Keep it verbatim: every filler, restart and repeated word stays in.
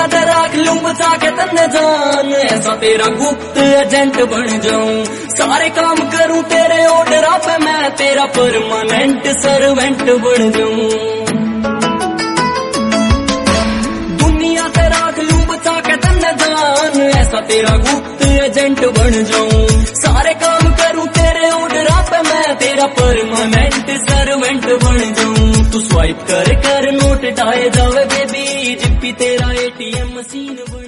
ते राख लूं बचा के तन्ने जान, ऐसा तेरा गुप्त एजेंट बन जाऊं। सारे काम करूं तेरे ऑर्डर पे, मैं तेरा परमानेंट सर्वेंट बन जाऊं। दुनिया ते राख लूं बचा के तन्ने जान, ऐसा तेरा गुप्त एजेंट बन जाऊं। सारे काम करूं तेरे ऑर्डर पे, मैं तेरा परमानेंट सर्वेंट बन जाऊं। तू स्वाइप कर कर नोट डाले जावे बेबी, जिप्पी तेरा एटीएम मशीन बन